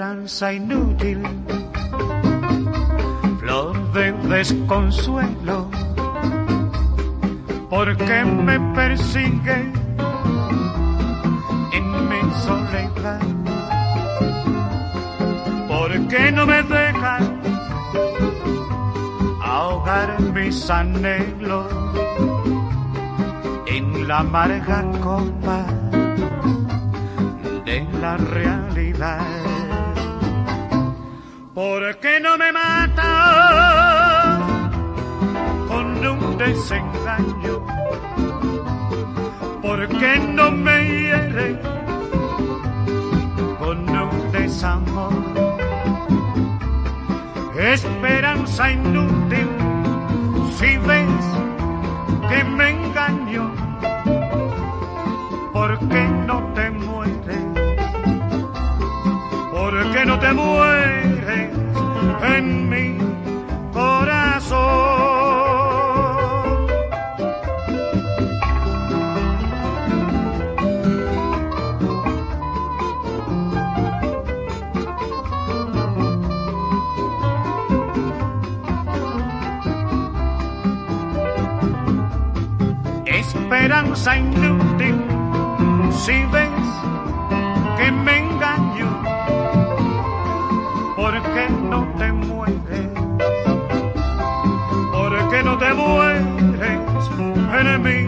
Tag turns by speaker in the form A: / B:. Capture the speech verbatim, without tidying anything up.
A: esperanza inútil, flor de desconsuelo, porque me persigue en mi soledad, porque no me deja ahogar mis anhelos en la amarga copa de la realidad. ¿Por qué no me mata con un desengaño? ¿Por qué no me hiere con un desamor? Esperanza inútil, si ves que me engaño, ¿por qué no te mueres? ¿Por qué no te mueres en mi corazón? Esperanza inútil, si ves que me engaño, ¿por qué no te mueres? ¿Por qué no te mueres en mí?